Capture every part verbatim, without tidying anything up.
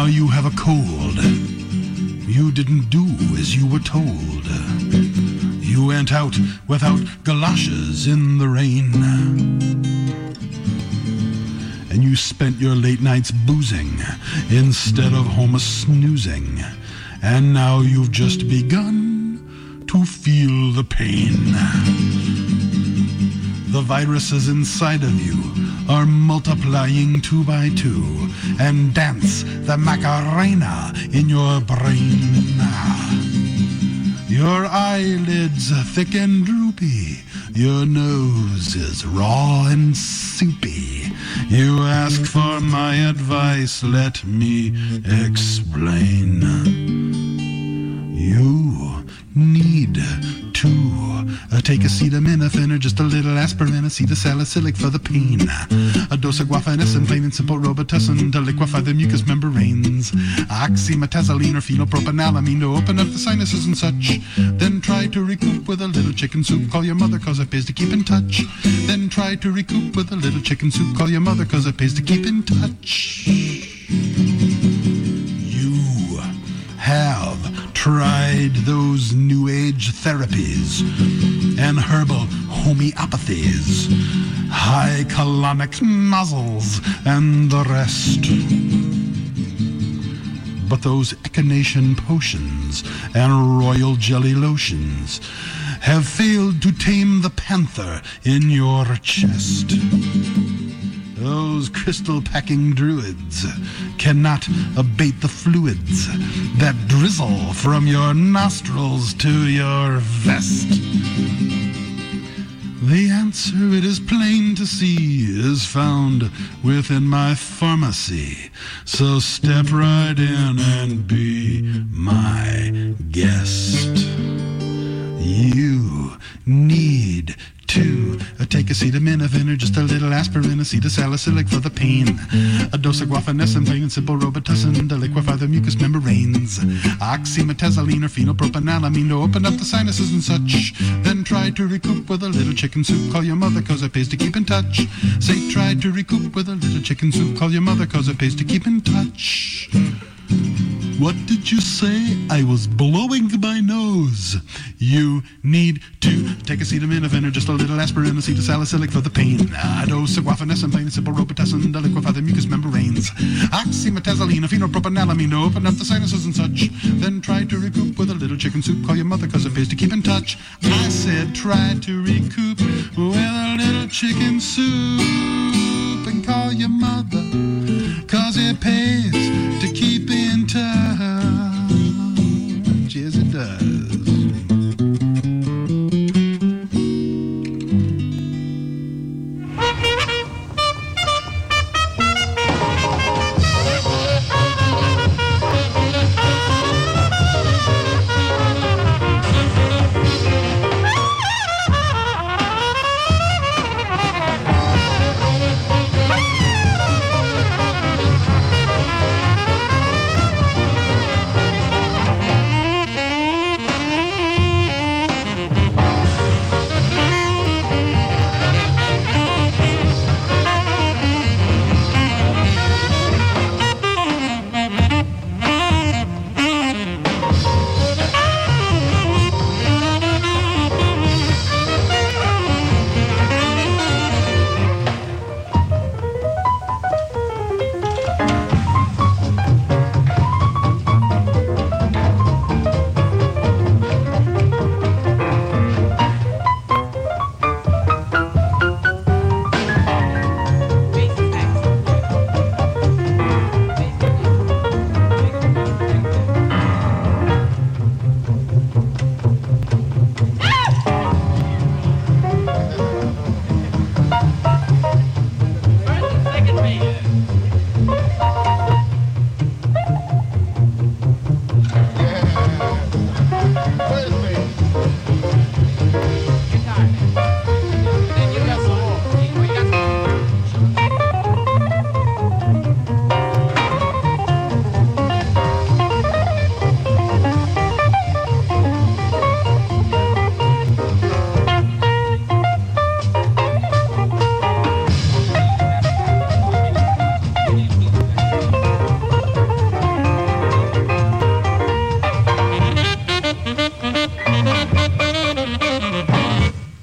you have a cold. You didn't do as you were told. You went out without galoshes in the rain. And you spent your late nights boozing instead of home a-snoozing. And now you've just begun to feel the pain. The viruses inside of you are multiplying two by two and dance the Macarena in your brain. Your eyelids are thick and droopy. Your nose is raw and soupy. You ask for my advice, let me explain. You need to uh, take acetaminophen or just a little aspirin, acetylsalicylic for the pain. A dose of guaifenesin, plain and simple Robitussin to liquefy the mucous membranes. Oxymetazoline or phenylpropanolamine to open up the sinuses and such. Then try to recoup with a little chicken soup. Call your mother cause it pays to keep in touch. Then try to recoup with a little chicken soup. Call your mother cause it pays to keep in touch. You have tried those new age therapies and herbal homeopathies, high colonic nozzles and the rest. But those echinacea potions and royal jelly lotions have failed to tame the panther in your chest. Those crystal-packing druids cannot abate the fluids that drizzle from your nostrils to your vest. The answer, it is plain to see, is found within my pharmacy. So step right in and be my guest. You need to uh, take acetaminophen or just a little aspirin, acetylsalicylic for the pain. A dose of guaifenesin, plain and simple Robitussin to liquefy the mucous membranes. Oxymetazoline or phenylpropanolamine to open up the sinuses and such. Then try to recoup with a little chicken soup. Call your mother cause it pays to keep in touch. Say try to recoup with a little chicken soup. Call your mother cause it pays to keep in touch. What did you say? I was blowing my nose. You need to take acetaminophen or just a little aspirin, acetylsalicylic for the pain. A dose of guaifenesin, plain and simple Robitussin to liquefy the mucous membranes. Oxymetazoline or phenylpropanolamine to open up the sinuses and such. Then try to recoup with a little chicken soup. Call your mother cause it pays to keep in touch. I said try to recoup with a little chicken soup. And call your mother cause it pays to keep in touch. Yes, it does.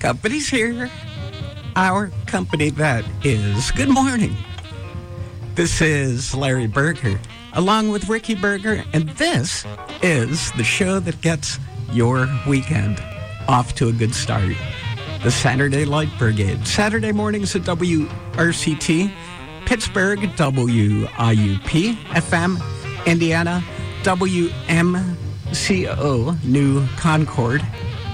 Company's here. Our company that is. Good morning. This is Larry Berger, along with Ricky Berger, and this is the show that gets your weekend off to a good start. The Saturday Light Brigade. Saturday mornings at W R C T, Pittsburgh, W I U P, F M, Indiana, W M C O, New Concord,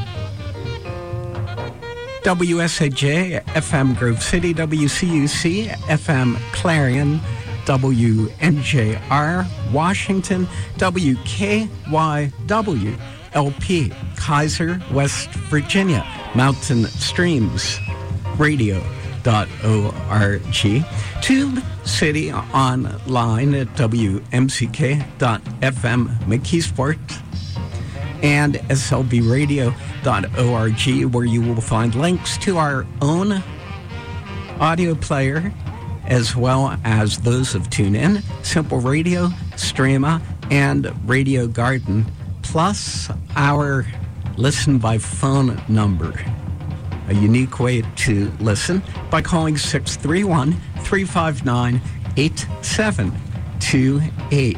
W S A J, F M Grove City, W C U C, F M Clarion, W N J R, Washington, W K Y W, L P, Kaiser, West Virginia, Mountain Streams Radio dot org, Tube City online at W M C K dot F M McKeesport, and S L B radio dot org, where you will find links to our own audio player, as well as those of TuneIn, Simple Radio, Streama, and Radio Garden, plus our listen by phone number. A unique way to listen by calling six three one, three five nine, eight seven two eight.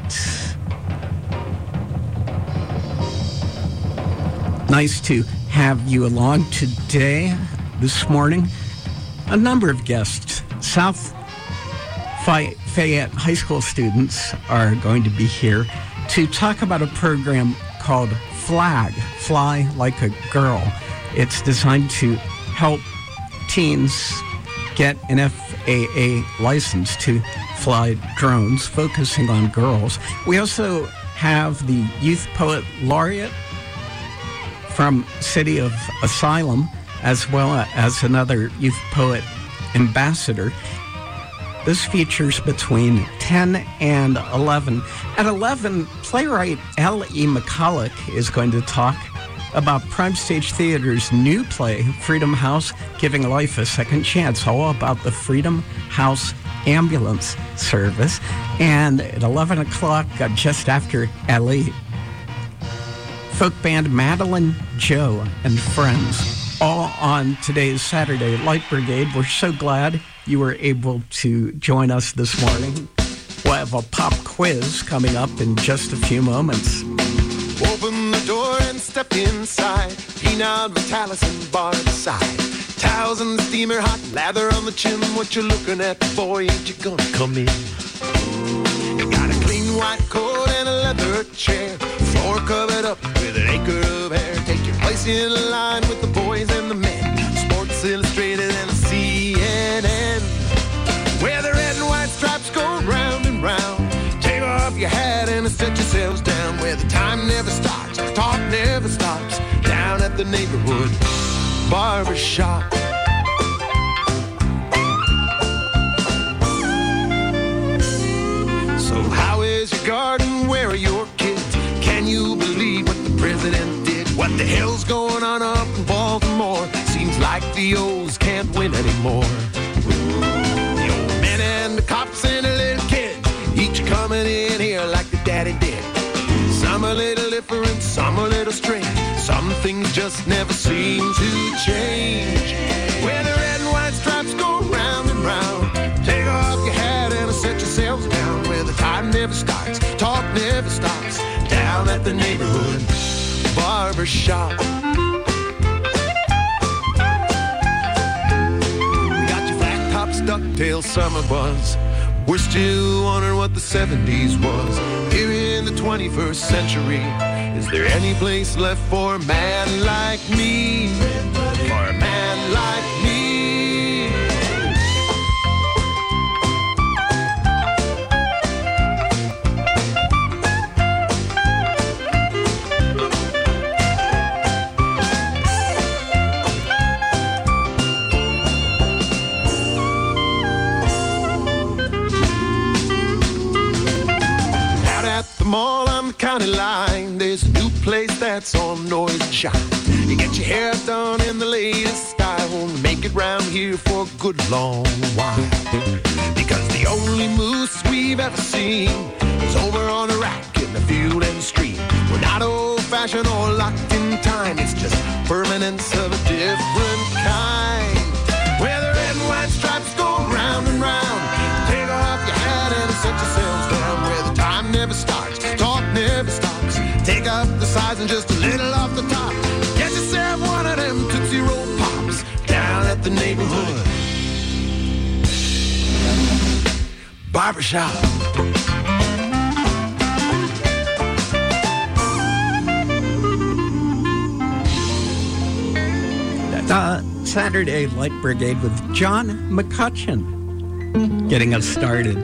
Nice to have you along today, this morning. A number of guests. South Fayette High School students are going to be here to talk about a program called FLAG, Fly Like a Girl. It's designed to help teens get an F A A license to fly drones, focusing on girls. We also have the Youth Poet Laureate from City of Asylum, as well as another Youth Poet Ambassador. This features between ten and eleven. At eleven, playwright L E. McCulloch is going to talk about Prime Stage Theater's new play, Freedom House, Giving Life a Second Chance, all about the Freedom House ambulance service. And at eleven o'clock, uh, just after L E, folk band Madeline Joe and Friends, all on today's Saturday Light Brigade. We're so glad you were able to join us this morning. We'll have a pop quiz coming up in just a few moments. Open the door and step inside. Peanut, Vitalis, and bar beside. Towels and the steamer hot, lather on the chin. What you looking at, boy, ain't you gonna come in? You got a clean white coat and a leather chair. Floor covered up with an acre of hair. Take your place in line with the boys and the men. Sports Illustrated and C N N, where the red and white stripes go round and round. Take off your hat and set yourselves down, where the time never starts, the talk never stops. Down at the neighborhood barber shop. So how is your garden? Where are your kids? Can you believe what the president did? What the hell's going on up in Baltimore? Seems like the O's can't win anymore. The old men and the cops and the little kids, each coming in here like the daddy did. Some a little different, some a little strange. Some things just never seem to change. Where the red and white stripes go round and round. Take off your hat and set yourselves down, where the time never starts, talk never stops. Down at the neighborhood barber shop. Ducktail summer buzz. We're still wondering what the seventies was. Here in the twenty-first century, is there any place left for a man like me? For a man like me? Mall on the county line, there's a new place that's on noise and shine. You get your hair done in the latest style, won't make it round here for a good long while. Because the only moose we've ever seen is over on a rack in the field and stream. We're not old-fashioned or locked in time, it's just permanence of a different kind, where the red and white stripes go round and round. Take off your hat and set yourselves down, where the time never starts, talk never stops. Take up the size and just a little off the top. Get yourself one of them Tootsie Roll Pops down at the neighborhood barbershop. The Saturday Light Brigade with John McCutcheon getting us started.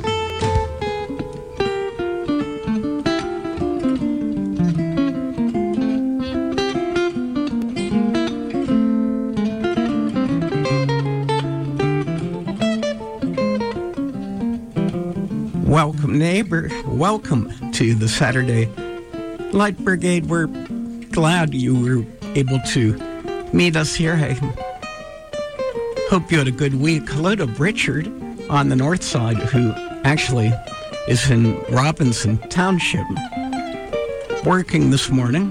Welcome, neighbor. Welcome to the Saturday Light Brigade. We're glad you were able to meet us here. I hope you had a good week. Hello to Richard on the north side, who actually is in Robinson Township, working this morning.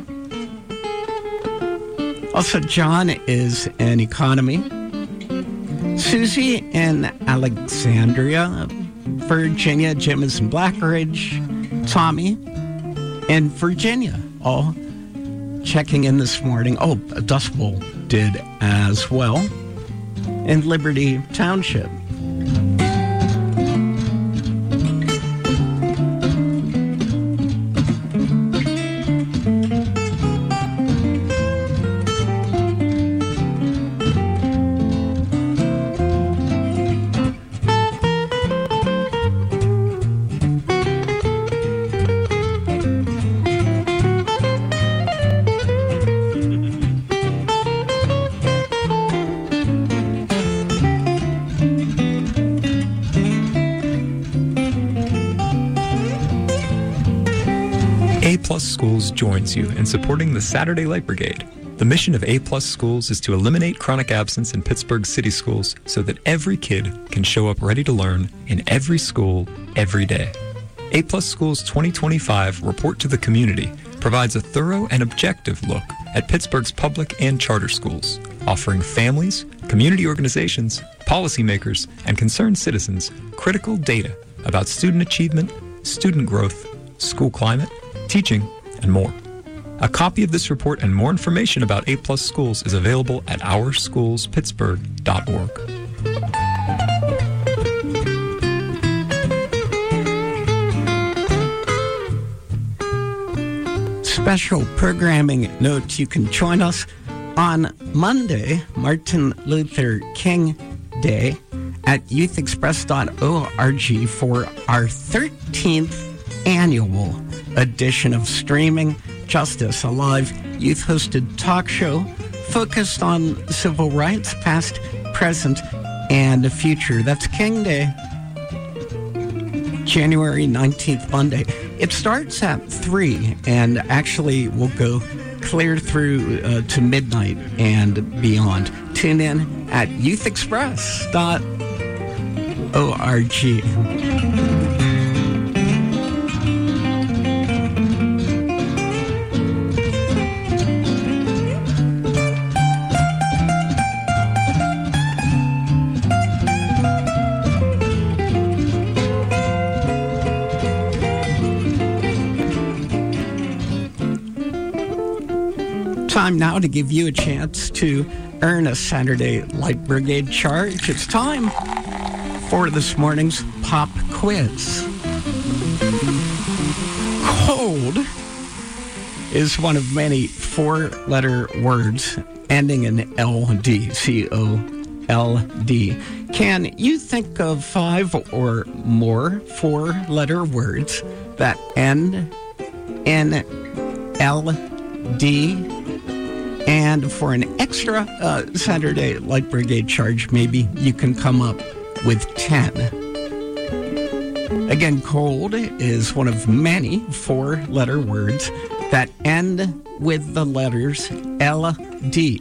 Also, John is in economy. Susie in Alexandria, Virginia. Jim is in Blackridge. Tommy in Virginia, all checking in this morning. Oh, Dust Bowl did as well in Liberty Township. A-Plus Schools joins you in supporting the Saturday Light Brigade. The mission of A-Plus Schools is to eliminate chronic absence in Pittsburgh city schools so that every kid can show up ready to learn in every school, every day. A-Plus Schools twenty twenty-five Report to the Community provides a thorough and objective look at Pittsburgh's public and charter schools, offering families, community organizations, policymakers, and concerned citizens critical data about student achievement, student growth, school climate, teaching, and more. A copy of this report and more information about A-Plus Schools is available at our schools pittsburgh dot org. Special programming note: you can join us on Monday, Martin Luther King Day, at youth express dot org for our thirteenth annual edition of Streaming Justice, a live youth-hosted talk show focused on civil rights, past, present, and future. That's King Day, January nineteenth, Monday. It starts at three and actually will go clear through uh, to midnight and beyond. Tune in at youth express dot org. Time now to give you a chance to earn a Saturday Light Brigade charge. It's time for this morning's pop quiz. Cold is one of many four-letter words ending in L D, C O L D. Can you think of five or more four-letter words that end in L D? And for an extra uh, Saturday Light Brigade charge, maybe you can come up with ten. Again, cold is one of many four-letter words that end with the letters L D.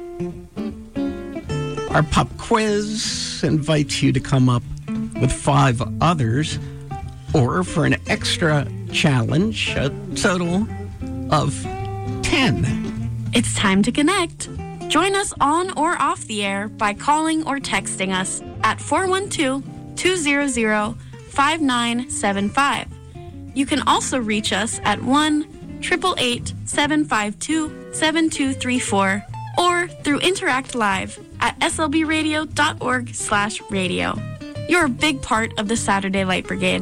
Our pop quiz invites you to come up with five others, or for an extra challenge, a total of ten. It's time to connect. Join us on or off the air by calling or texting us at four one two, two hundred, five nine seven five. You can also reach us at one eight eight eight, seven five two, seven two three four or through Interact Live at s l b radio dot org slash radio. You're a big part of the Saturday Light Brigade.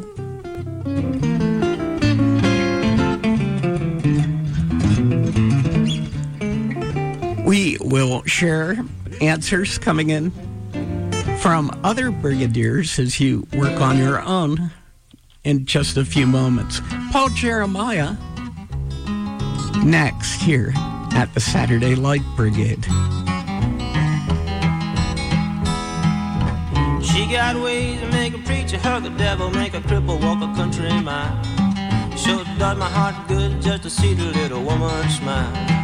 We will share answers coming in from other brigadiers as you work on your own in just a few moments. Paul Jeremiah, next here at the Saturday Light Brigade. She got ways to make a preacher hug the devil, make a cripple walk a country mile. Sure does my heart good just to see the little woman smile.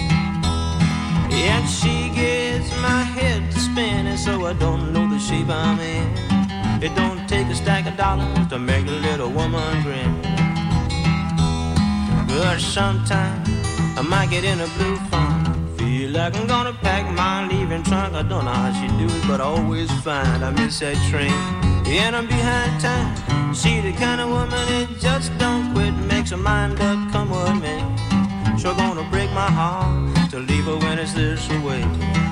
And she gets my head to spinning so I don't know the shape I'm in. It don't take a stack of dollars to make a little woman grin. But sometimes I might get in a blue funk, feel like I'm gonna pack my leaving trunk. I don't know how she do it, but I always find I miss that train and I'm behind time. She the kind of woman that just don't quit, makes her mind up, come with me. Sure gonna break my heart to leave her when it's this way.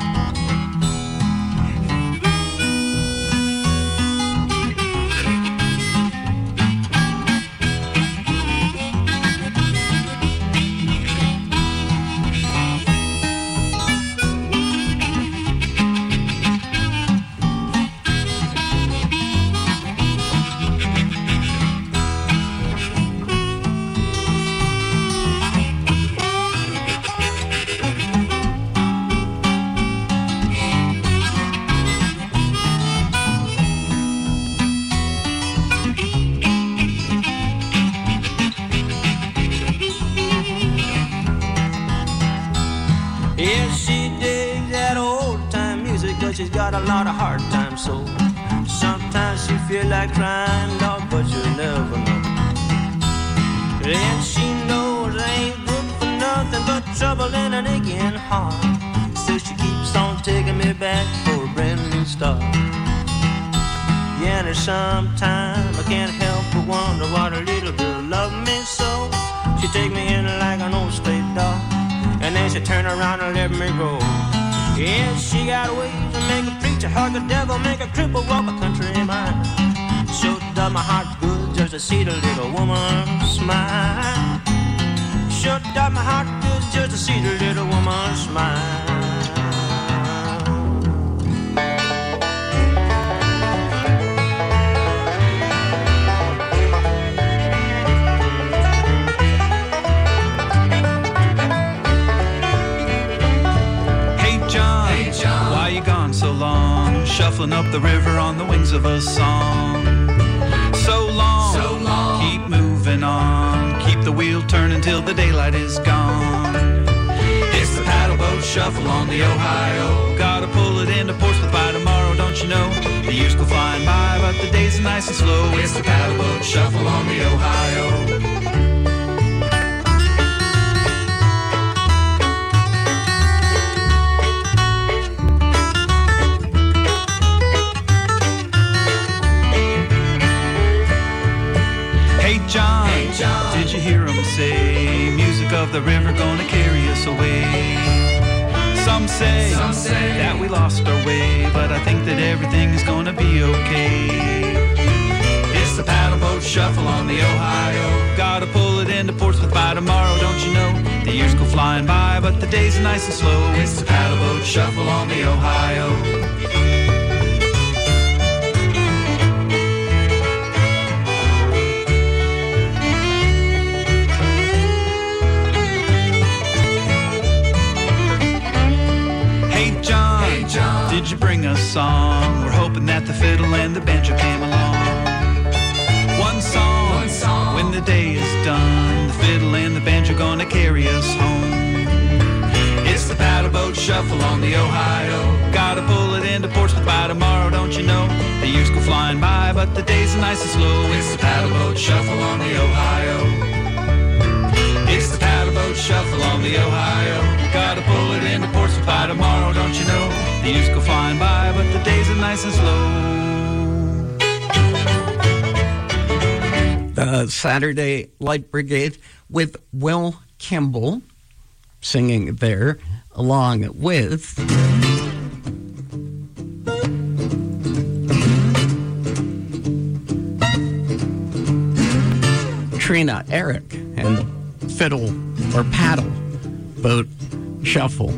She's got a lot of hard times, so sometimes she feel like crying, Lord, but you'll never know. And she knows I ain't good for nothing but trouble in an aching heart. So she keeps on taking me back for a brand new start. Yeah, and there's sometimes I can't help but wonder what a little girl love me so. She take me in like an old stray dog, and then she turn around and let me go. Yeah, she got ways to make a preacher hug the devil, make a cripple walk a country mile. Sure does my heart good just to see the little woman smile. Sure does my heart good just to see the little woman smile. So long, shuffling up the river on the wings of a song. So long, so long, keep moving on, keep the wheel turning till the daylight is gone. It's the paddle boat shuffle on the Ohio. Gotta pull it into Portsmouth by tomorrow, don't you know? The years go flying by, but the days are nice and slow. It's the paddle boat shuffle on the Ohio. John, hey John, did you hear him say, music of the river gonna carry us away? Some say, Some say that we lost our way, but I think that everything is gonna be okay. It's the paddle boat shuffle on the Ohio. Gotta pull it into Portsmouth by tomorrow, don't you know? The years go flying by, but the days are nice and slow. It's the paddle boat shuffle on the Ohio. Did you bring us song? We're hoping that the fiddle and the banjo came along. One song, One song. When the day is done, the fiddle and the banjo gonna carry us home. It's the paddle boat shuffle on the Ohio. Gotta pull it into Portsmouth by tomorrow, don't you know? The years go flying by, but the days are nice and slow. It's the paddle boat shuffle on the Ohio. It's the paddle boat shuffle on the Ohio. Gotta pull it into Portsmouth by tomorrow, The years go flying by, but the days are nice and slow. The Saturday Light Brigade with Will Kimball singing there, along with Trina Eric and Fiddle or Paddle Boat Shuffle.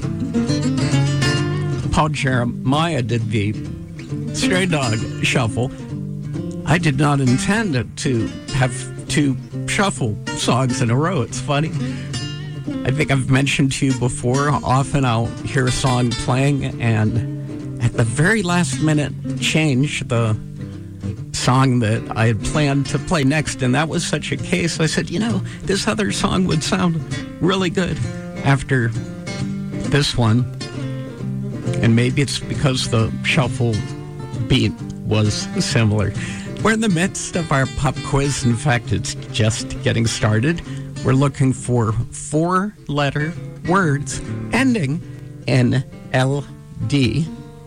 Paul Jeremiah did the Stray Dog Shuffle. I did not intend to have two shuffle songs in a row. It's funny. I think I've mentioned to you before, often I'll hear a song playing and at the very last minute change the song that I had planned to play next, and that was such a case. I said, you know, this other song would sound really good after this one, and maybe it's because the shuffle beat was similar. We're in the midst of our pop quiz. In fact, it's just getting started. We're looking for four-letter words ending in L D.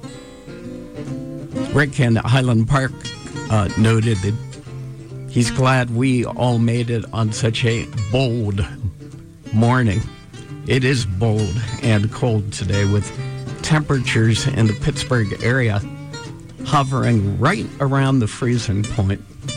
Rick in Highland Park uh, noted that he's glad we all made it on such a bold morning. It is bold and cold today, with temperatures in the Pittsburgh area hovering right around the freezing point.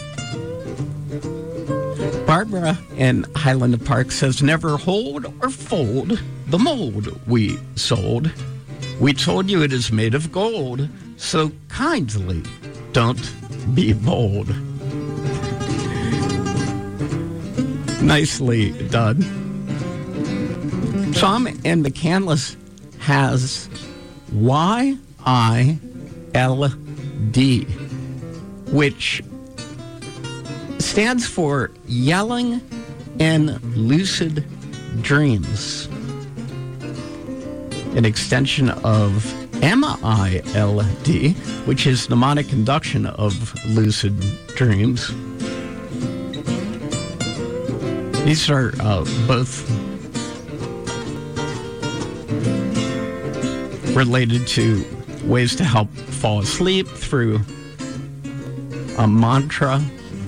Barbara in Highland Park says, never hold or fold the mold we sold. We told you it is made of gold, so kindly don't be bold. Nicely done. Tom in McCandless has Y I L D, which stands for Yelling in Lucid Dreams, an extension of M I L D, which is mnemonic induction of lucid dreams. These are uh, both related to ways to help fall asleep through a mantra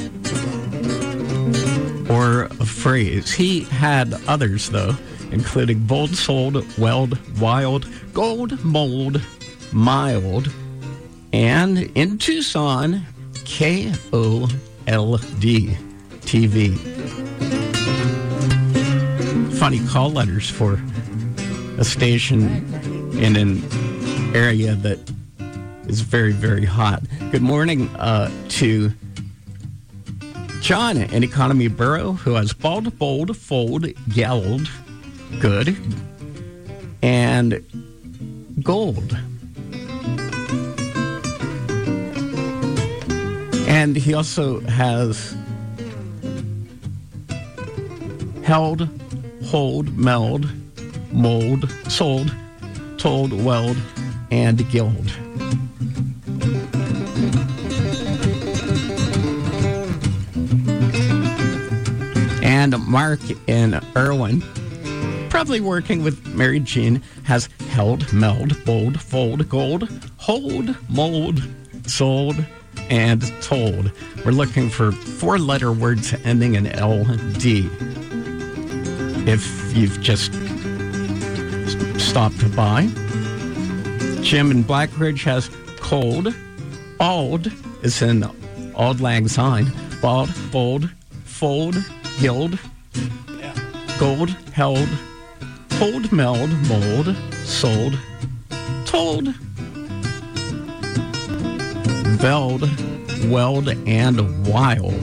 or a phrase. He had others, though, including bold, sold, weld, wild, gold, mold, mild, and in Tucson, K O L D T V. Funny call letters for a station in an area that is very, very hot. Good morning uh, to John in Economy Borough, who has bald, bold, fold, yelled, good, and gold. And he also has held, hold, meld, mold, sold, told, weld, and guild. And Mark in Irwin, probably working with Mary Jean, has held, meld, bold, fold, gold, hold, mold, sold, and told. We're looking for four-letter words ending in L D. If you've just stopped by. Jim in Blackridge has cold. Ald is in Auld Lang Syne. Bald, bold, fold, guild, gold, held, hold, meld, mold, sold, told, veld, weld, and wild.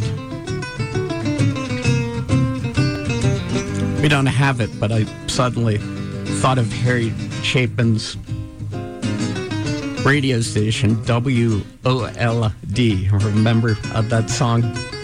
We don't have it, but I suddenly thought of Harry Chapin's radio station, W O L D. Remember uh, that song?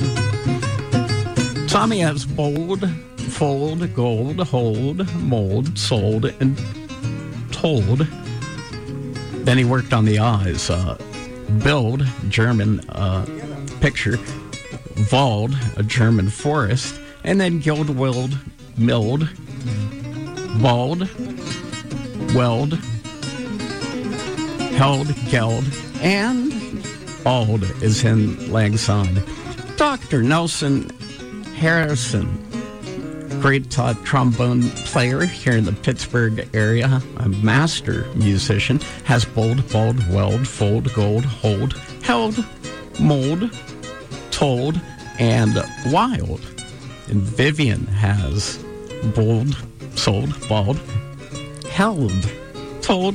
Tommy has bold, fold, gold, hold, mold, sold, and told. Then he worked on the eyes. Uh, build, German uh, picture. Wald, a German forest. And then gild, willed, milled, bald, weld, held, geld, and bald is in Langson. Doctor Nelson Harrison, great uh, trombone player here in the Pittsburgh area, a master musician, has bold, bald, weld, fold, gold, hold, held, mold, told, and wild. And Vivian has bold, sold, bald, held, told,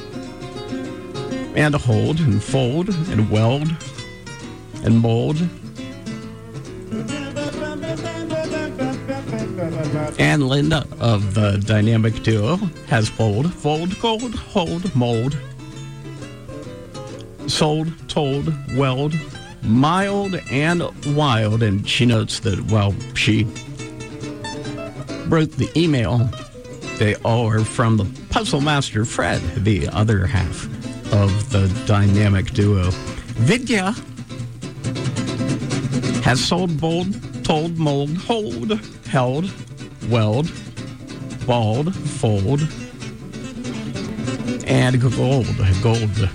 and hold, and fold, and weld, and mold. And Linda of the Dynamic Duo has bold, fold, gold, hold, mold, sold, told, weld, mild, and wild. And she notes that while she wrote the email, they all are from the Puzzle Master Fred, the other half of the Dynamic Duo. Vidya has sold, bold, told, mold, hold, held, weld, bald, fold, and gold, gold.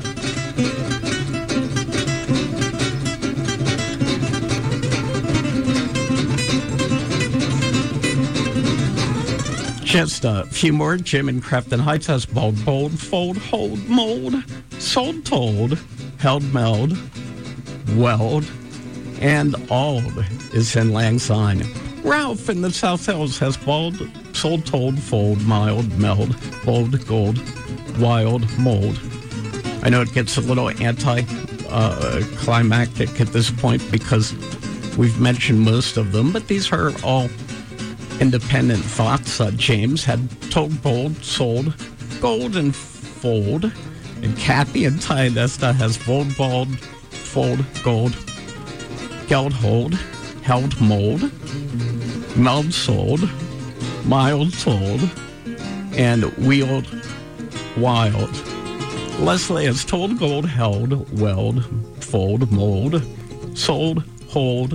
Just a few more. Jim in Crafton Heights has bald, bold, fold, hold, mold, sold, told, held, meld, weld, and ald is in Langsine. Ralph in the South Hills has bald, sold, told, fold, mild, meld, bold, gold, wild, mold. I know it gets a little anti-climactic uh, at this point because we've mentioned most of them, but these are all independent thoughts. Uh, James had told, bold, sold, gold, and fold. And Kathy in Tianesta has bold, bald, fold, gold, geld, hold, held, mold, meld, sold, mild, sold, and wheeled, wild. Leslie has told, gold, held, weld, fold, mold, sold, hold,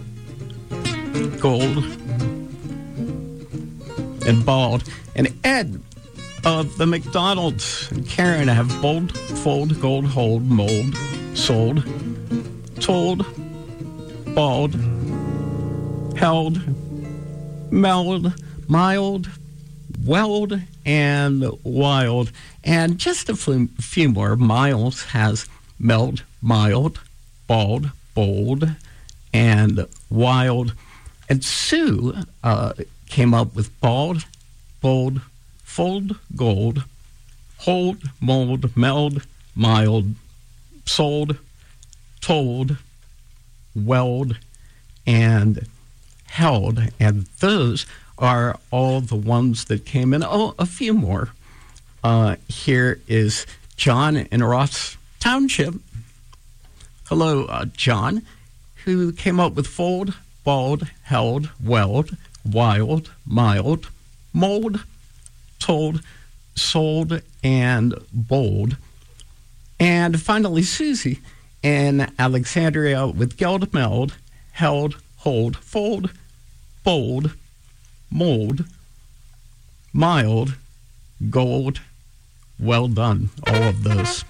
gold, and bald. And Ed of the McDonald's and Karen have bold, fold, gold, hold, mold, sold, told, bald, held, meld, mild, weld, and wild. And just a few more. Miles has meld, mild, bald, bold, and wild. And Sue uh, came up with bald, bold, fold, gold, hold, mold, meld, mild, sold, told, weld, and held. And those are all the ones that came in. Oh, a few more. Uh, here is John in Ross Township. Hello, uh, John, who came up with fold, bald, held, weld, wild, mild, mold, told, sold, and bold. And finally, Susie in Alexandria with geld, meld, held, hold, fold, bold, mold, mild, gold. Well done, all of those.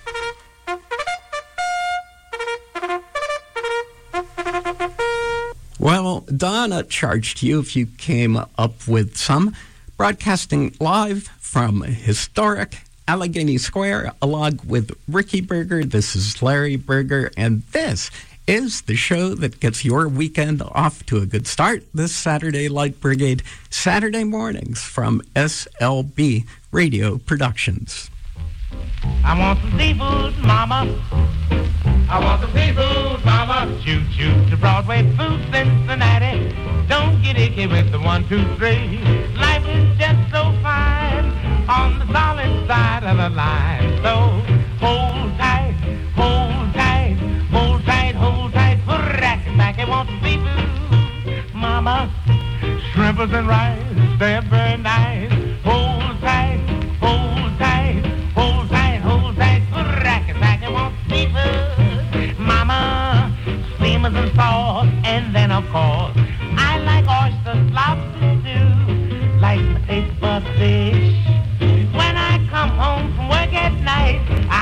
Well, Donna charged you if you came up with some. Broadcasting live from historic Allegheny Square, along with Ricky Berger. This is Larry Berger, and this is the show that gets your weekend off to a good start. This Saturday Light Brigade, Saturday mornings from S L B Radio Productions. I want some seafood, mama. I want some seafood, mama. Shoot, shoot to Broadway Food Cincinnati. Don't get icky with the one, two, three. Life is just so fine on the solid side of the line. So hold tight, hold tight, hold tight, hold tight. Racket back, I want some seafood, mama. Shrimpers and rice, they're very nice. Hold tight, hold tight, hold tight, hold tight. Racket back, I want some seafood, mama. Steamers and sauce, and then of course I like oysters, lobster too, like potato fish. When I come home from work at night,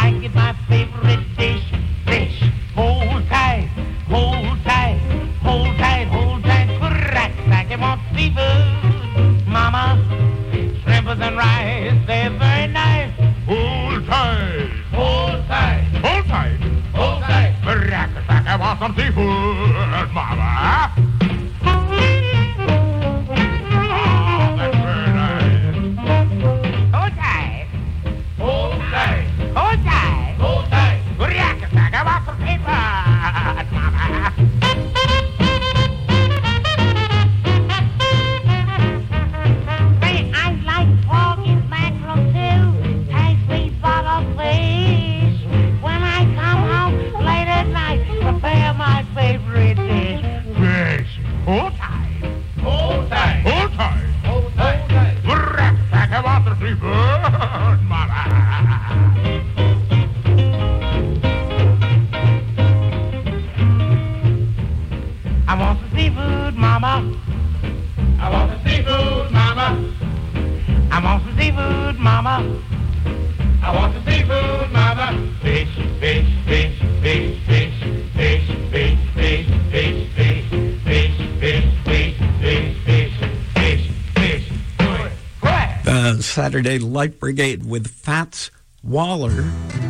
I want some seafood, mama. Fish, fish, fish, fish, fish, fish, fish, fish, fish, fish, fish, fish, fish, fish, fish, fish, fish. Do it. Crack. The Saturday Light Brigade with Fats Waller.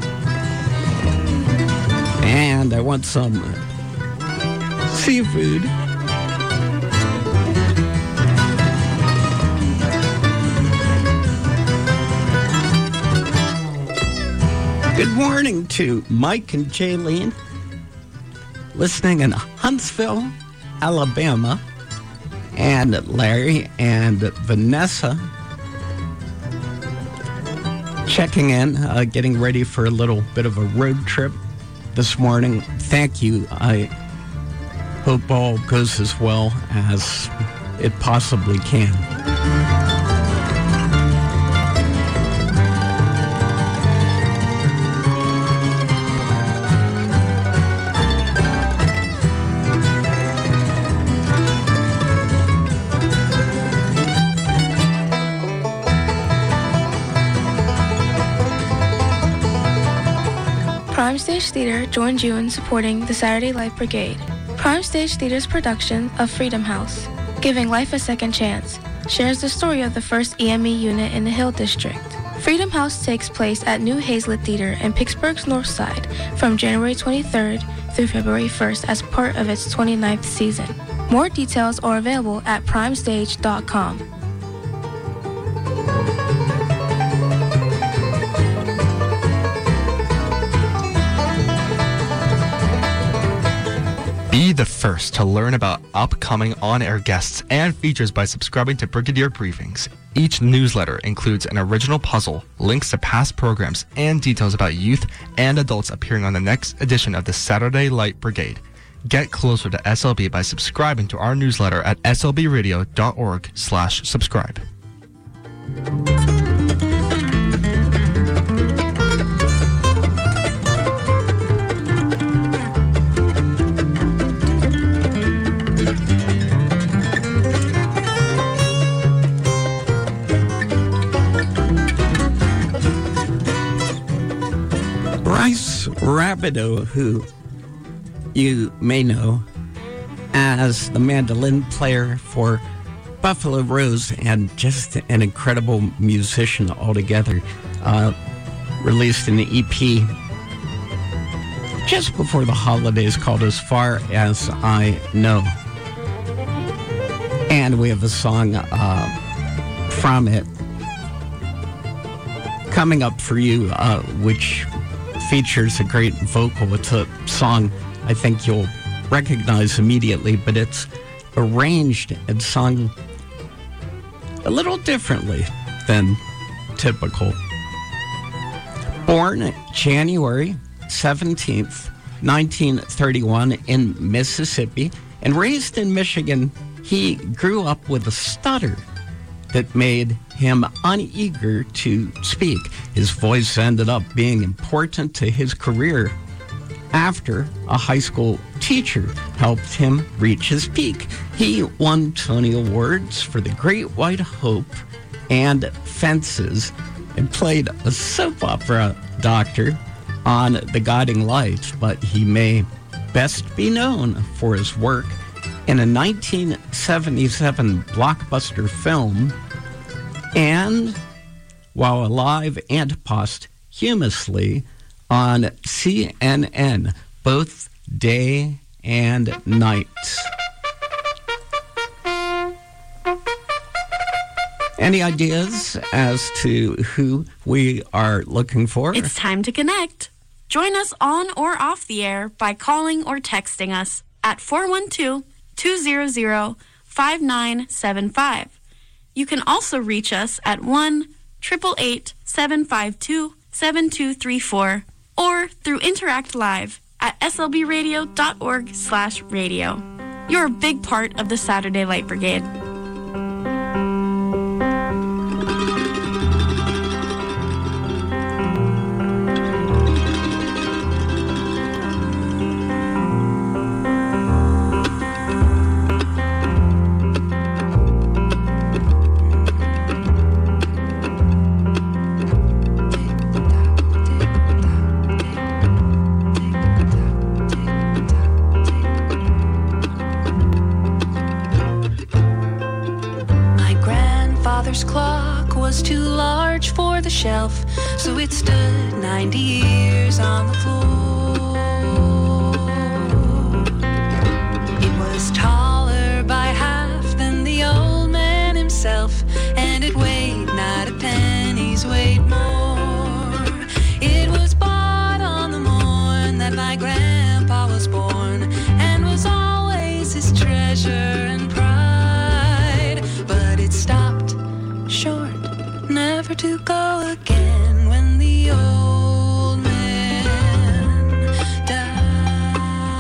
And I want some seafood. Good morning to Mike and Jaylene, listening in Huntsville, Alabama, and Larry and Vanessa checking in, uh, getting ready for a little bit of a road trip this morning. Thank you. I hope all goes as well as it possibly can. Prime Stage Theater joins you in supporting the Saturday Light Brigade. Prime Stage Theater's production of Freedom House, Giving Life a Second Chance, shares the story of the first E M E unit in the Hill District. Freedom House takes place at New Hazlet Theater in Pittsburgh's North Side from January twenty-third through February first as part of its twenty-ninth season. More details are available at prime stage dot com. Be the first to learn about upcoming on-air guests and features by subscribing to Brigadier Briefings. Each newsletter includes an original puzzle, links to past programs, and details about youth and adults appearing on the next edition of the Saturday Light Brigade. Get closer to S L B by subscribing to our newsletter at s l b radio dot org slash subscribe. Bryce Rabideau, who you may know as the mandolin player for Buffalo Rose and just an incredible musician altogether, uh, released an E P just before the holidays called As Far As I Know. And we have a song uh, from it coming up for you, uh, which features a great vocal. It's a song I think you'll recognize immediately, but it's arranged and sung a little differently than typical. Born January seventeenth, nineteen thirty-one in Mississippi and raised in Michigan, he grew up with a stutter that made him uneager to speak. His voice ended up being important to his career after a high school teacher helped him reach his peak. He won Tony Awards for The Great White Hope and Fences and played a soap opera doctor on The Guiding Light, but he may best be known for his work in a nineteen seventy-seven blockbuster film, and while alive and posthumously on C N N, both day and night. Any ideas as to who we are looking for? It's time to connect. Join us on or off the air by calling or texting us at four one two, two zero zero, five nine seven five. You can also reach us at one, eight eight eight, seven five two, seven two three four or through Interact Live at s l b radio dot org slash radio. You're a big part of the Saturday Light Brigade. shelf, so it stood ninety years on the floor. It was taller by half than the old man himself, and it weighed not a penny's weight more. It was bought on the morn that my grandpa was born, and was always his treasure and pride. But it stopped short, never to go again when the old man died.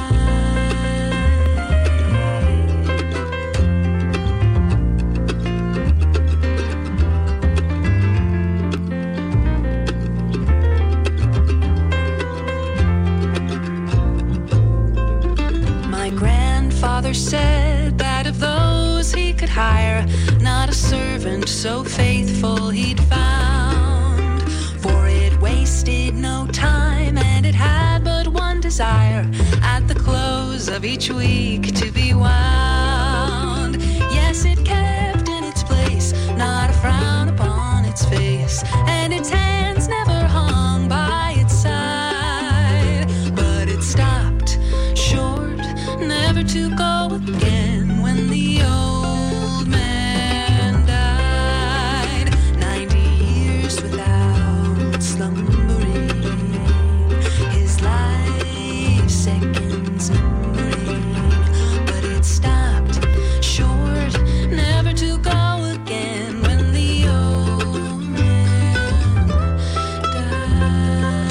My grandfather said that of those he could hire, not a servant so faithful he'd found. For it wasted no time, and it had but one desire, at the close of each week to be wound. Yes, it kept in its place, not a frown upon its face, and its hands never hung by its side. But it stopped short, never to go again when the old man died. Ninety years without slumbering, his life seconds numbering. But it stopped short, never to go again when the old man died.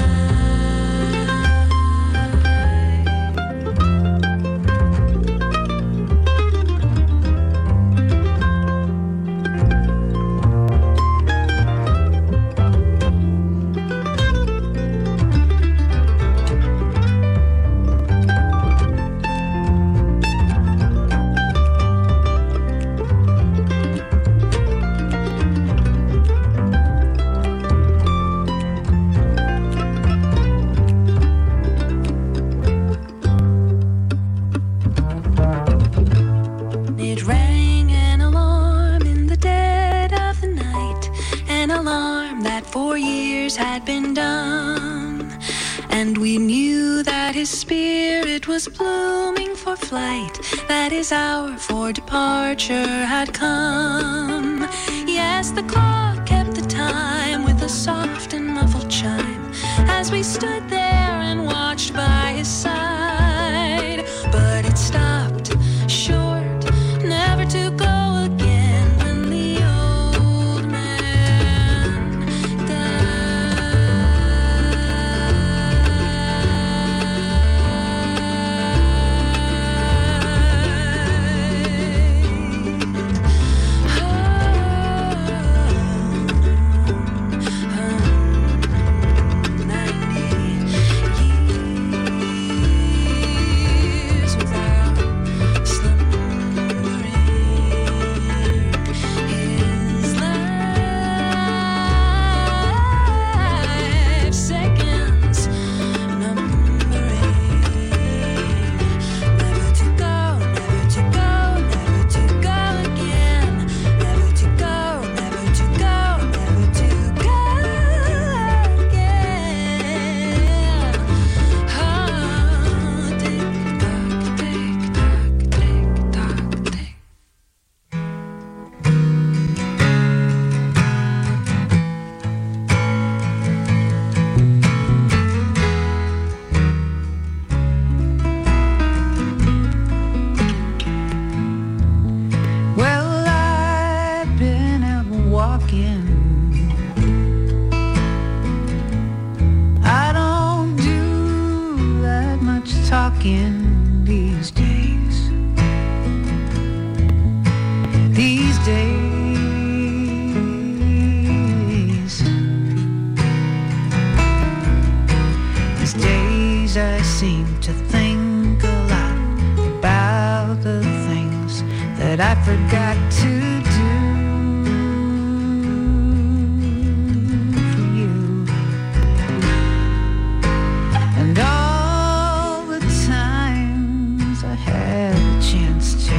It rang an alarm in the dead of the night, an alarm that for years had been dumb. And we knew that his spirit was blooming for flight, that his hour for departure had come. Yes, the clock kept the time with a soft and muffled chime, as we stood there and watched by his side. But it stopped short, never to go again when the old man years without slumbering, his life seconds numbering. Never to go, never to go, never to go again. Never to go, never to go, never to go again. Oh, tick tock, tick tock, tick tock, tick. Well, I've been out walking. I don't do that much talking these days. These days. These days I seem to think a lot about the things that I forgot to do for you. And all the times I had a chance to.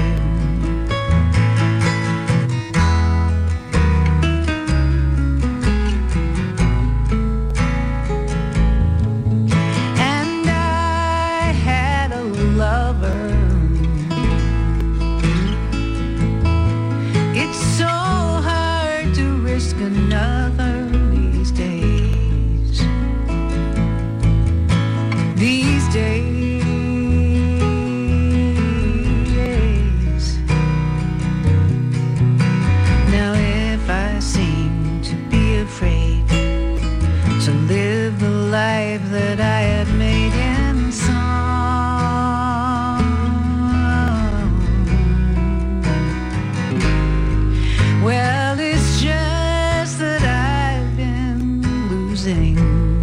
losing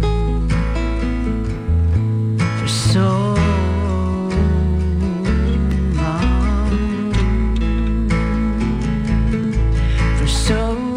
for so long, for so long.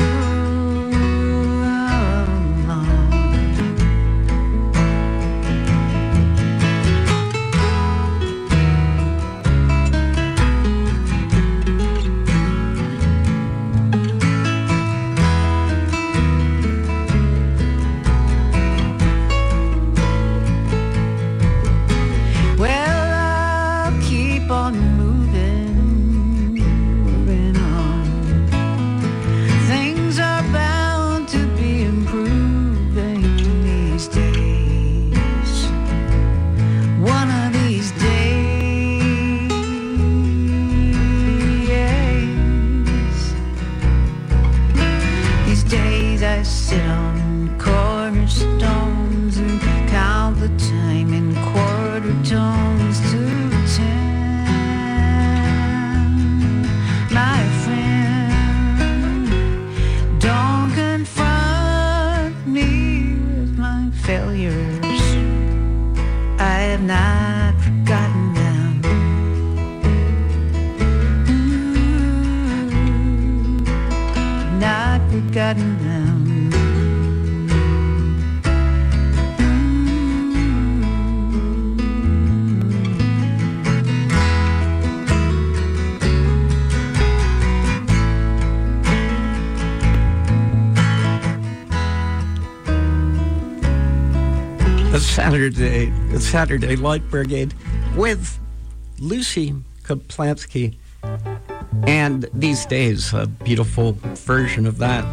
Saturday, the Saturday Light Brigade with Lucy Kaplansky, and These Days, a beautiful version of that.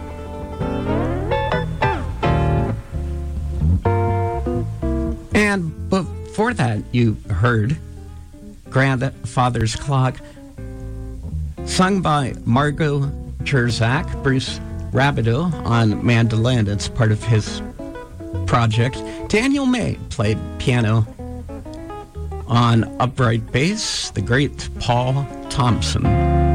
And before that, you heard Grandfather's Clock, sung by Margot Jerzak, Bruce Rabideau on mandolin. It's part of his project. Daniel May played piano. On upright bass, the great Paul Thompson.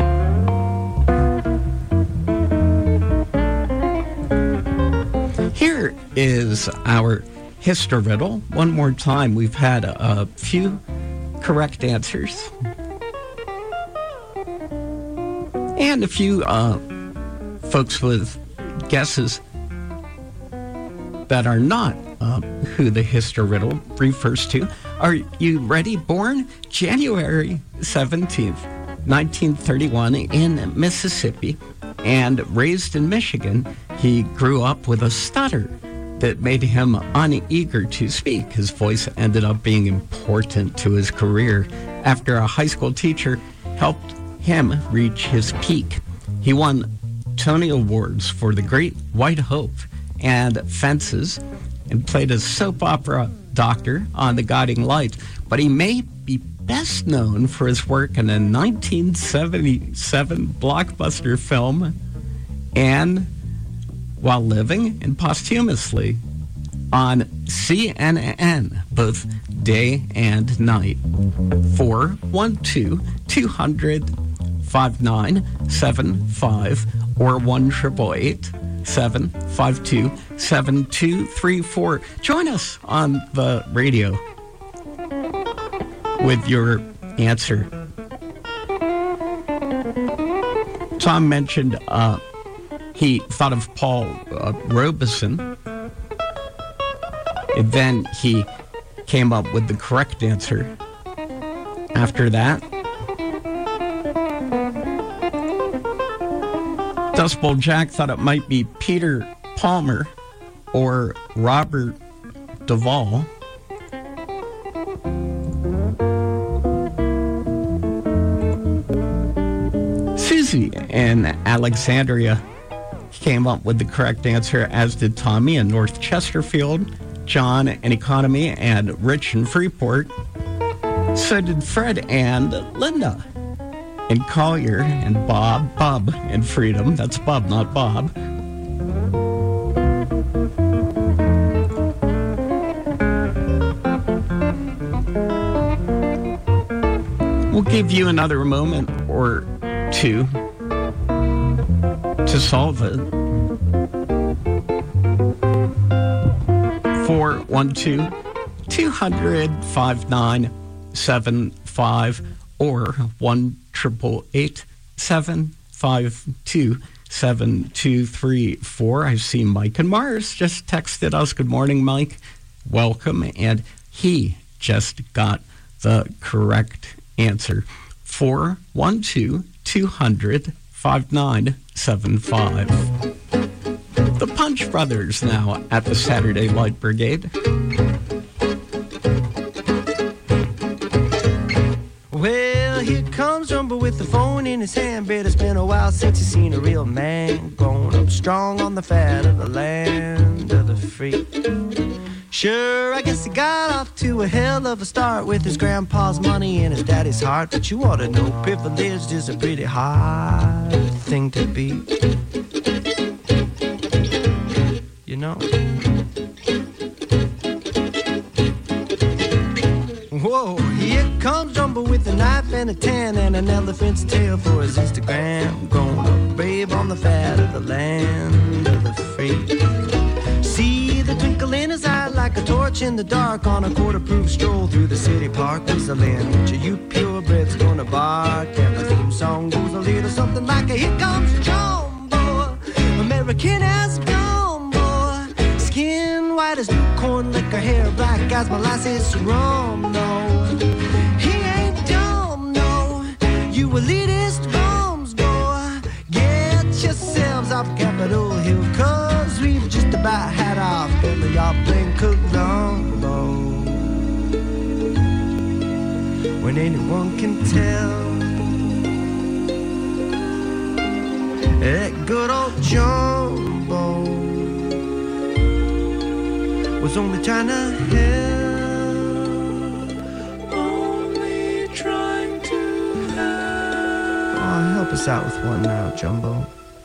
Here is our History Riddle. One more time, we've had a, a few correct answers. And a few uh, folks with guesses that are not uh, who the History Riddle refers to. Are you ready? Born January seventeenth, nineteen thirty-one in Mississippi and raised in Michigan, he grew up with a stutter that made him uneager to speak. His voice ended up being important to his career after a high school teacher helped him reach his peak. He won Tony Awards for The Great White Hope and Fences, and played a soap opera doctor on The Guiding Light. But he may be best known for his work in a nineteen seventy-seven blockbuster film and while living and posthumously on C N N, both day and night. four one two, two hundred, five nine seven five or one eight eight eight, seven five two, seven two three four. Join us on the radio with your answer. Tom mentioned uh, he thought of Paul uh, Robeson, and then he came up with the correct answer after that. Dust Bowl Jack thought it might be Peter Palmer or Robert Duvall. Susie in Alexandria came up with the correct answer, as did Tommy in North Chesterfield, John in Economy, and Rich in Freeport. So did Fred and Linda in Collier, and Bob, Bob in Freedom. That's Bob, not Bob. We'll give you another moment or two to solve it. four one two, two hundred, five nine seven five or one eight eight eight, seven five two, seven two three four. I see Mike and Mars just texted us. Good morning, Mike. Welcome. And he just got the correct answer. four one two, two hundred, five nine seven five. The Punch Brothers now at the Saturday Light Brigade. Well, here comes Jumbo with the phone in his hand. Bet it's been a while since he's seen a real man. Growing up strong on the fat of the land of the free. Sure, I guess he got off to a hell of a start with his grandpa's money and his daddy's heart. But you ought to know privilege is a pretty hard thing to be. You know? Whoa, here comes Jumbo with a knife and a tan and an elephant's tail for his Instagram. Growing up brave on the fat of the land of the free. See the twinkle in his eye like a torch in the dark on a quarter-proof stroll through the city park. Whistling, which of you purebreds gonna bark? And the theme song goes a little something like a here comes Jumbo, American as gumbo, skin white as new corn liquor, hair black as molasses rum. No, he ain't dumb, no, you elitist bums, boy. Get yourselves off Capitol Hill, cause we've just about had our fill of y'all playing Columbo. When anyone can tell that good old Jumbo was only trying to help, only trying to help. Oh, help us out with one now, Jumbo.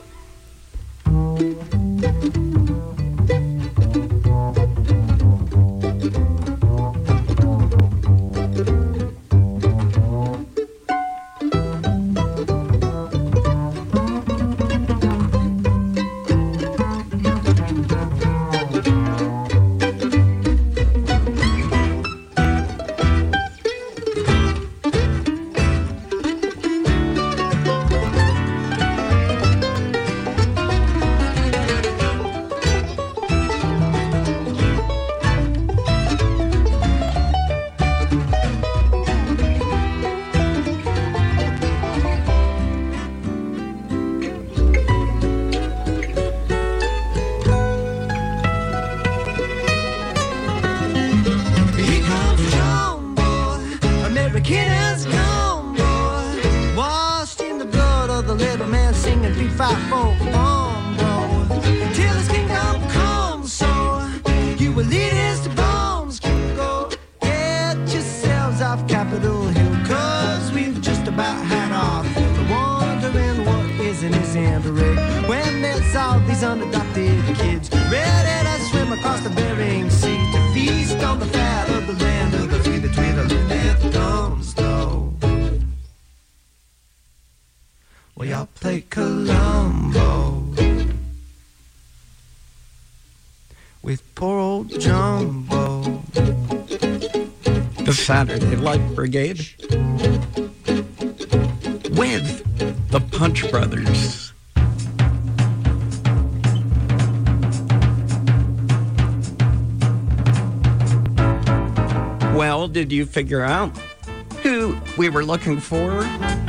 Saturday Light Brigade with the Punch Brothers. Well, did you figure out who we were looking for?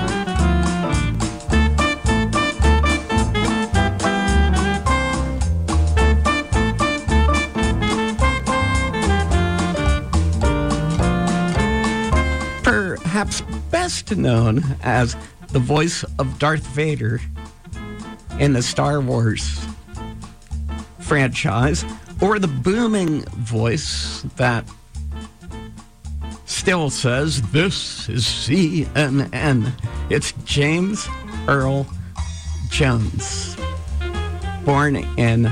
Perhaps best known as the voice of Darth Vader in the Star Wars franchise, or the booming voice that still says, "This is C N N." It's James Earl Jones, born in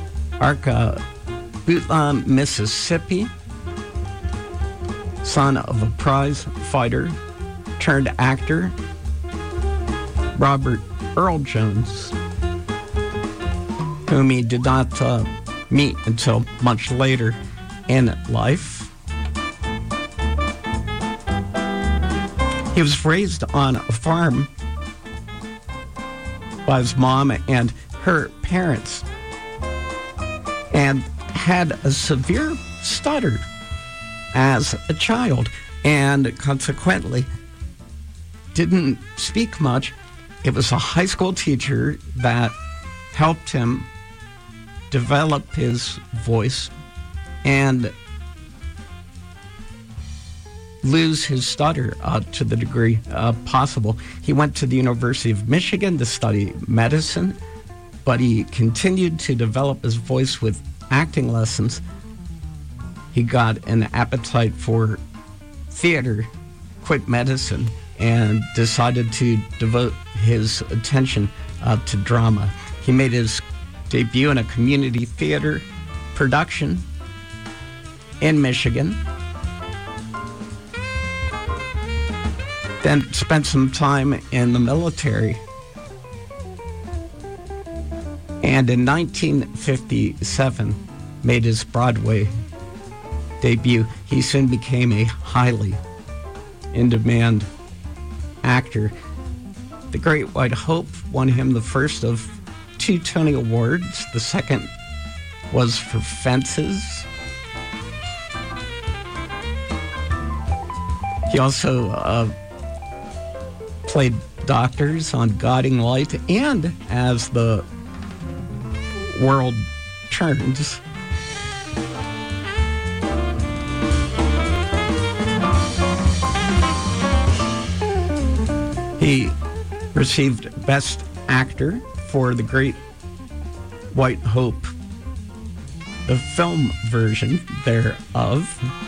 Arcabutla, Mississippi, son of a prize fighter turned actor, Robert Earl Jones, whom he did not uh, meet until much later. in life. He was raised on a farm by his mom and her parents, and had a severe stutter as a child, and consequently didn't speak much. It was a high school teacher that helped him develop his voice and lose his stutter uh, to the degree uh, possible. He went to the University of Michigan to study medicine, but he continued to develop his voice with acting lessons. He got an appetite for theater, quit medicine, and decided to devote his attention uh, to drama. He made his debut in a community theater production in Michigan, then spent some time in the military. And in nineteen fifty-seven, made his Broadway debut. He soon became a highly in-demand actor. The Great White Hope won him the first of two Tony Awards. The second was for Fences. He also uh, played doctors on Guiding Light and As the World Turns. He received Best Actor for The Great White Hope, the film version thereof.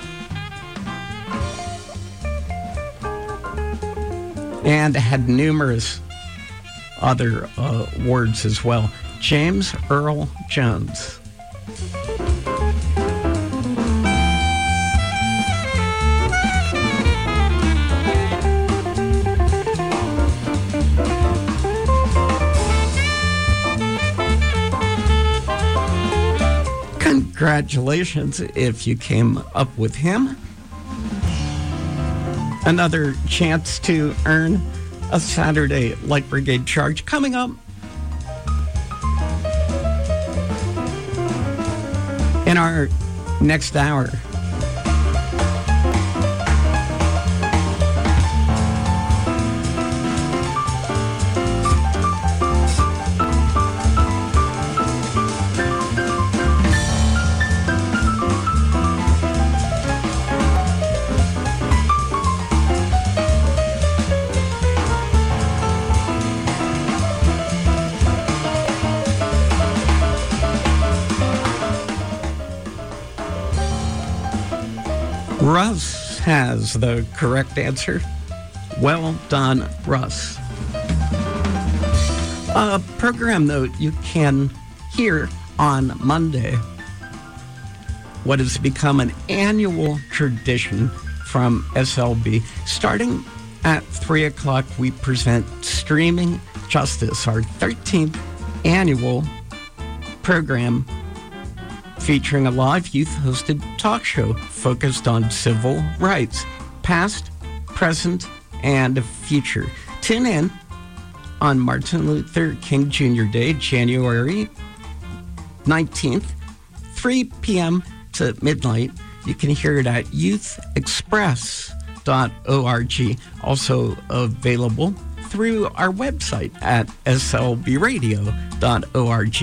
And had numerous other uh, awards as well. James Earl Jones. Congratulations if you came up with him. Another chance to earn a Saturday Light Brigade charge coming up in our next hour. Russ has the correct answer. Well done, Russ. A program note: you can hear on Monday what has become an annual tradition from S L B. Starting at three o'clock, we present Streaming Justice, our thirteenth annual program, featuring a live youth-hosted talk show focused on civil rights, past, present, and future. Tune in on Martin Luther King Junior Day, January nineteenth, three p.m. to midnight. You can hear it at youth express dot org. Also available through our website at s l b radio dot org.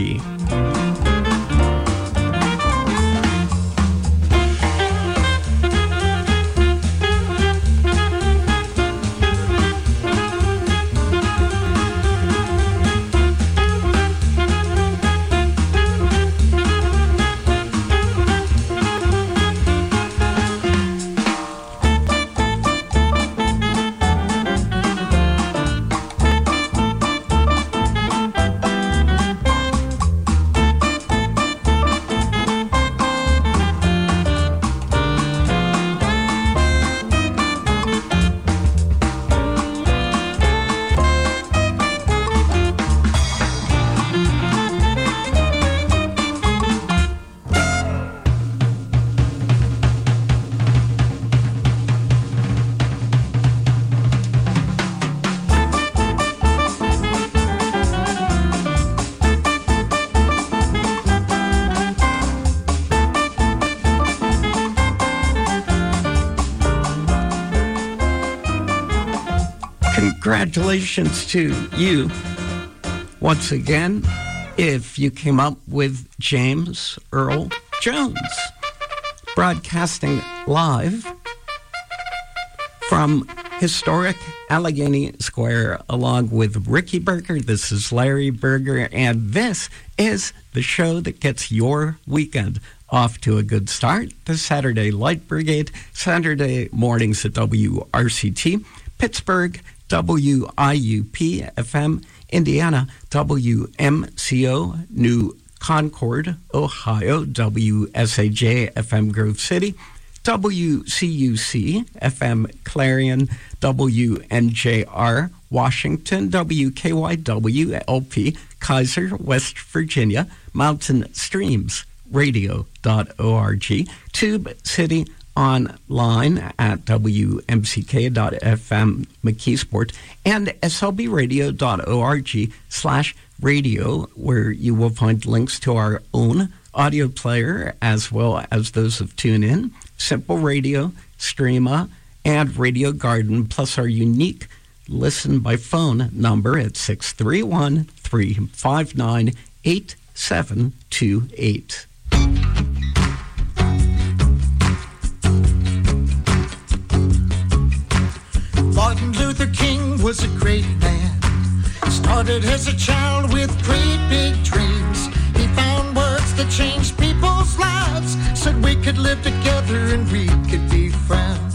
Congratulations to you once again if you came up with James Earl Jones, broadcasting live from historic Allegheny Square along with Ricky Berger. This is Larry Berger, and this is the show that gets your weekend off to a good start. The Saturday Light Brigade, Saturday mornings at W R C T, Pittsburgh, W I U P F M, Indiana, W M C O, New Concord, Ohio, W S A J F M Grove City, W C U C F M Clarion, W N J R Washington, W K Y W L P Kaiser, West Virginia, Mountain Streams Radio dot org, Tube City online at W M C K dot F M McKeesport, and S L B radio dot org slash radio, where you will find links to our own audio player as well as those of TuneIn, Simple Radio, Streama, and Radio Garden, plus our unique listen by phone number at six three one, three five nine, eight seven two eight. Martin Luther King was a great man. Started as a child with great big dreams. He found words that changed people's lives, said we could live together and we could be friends.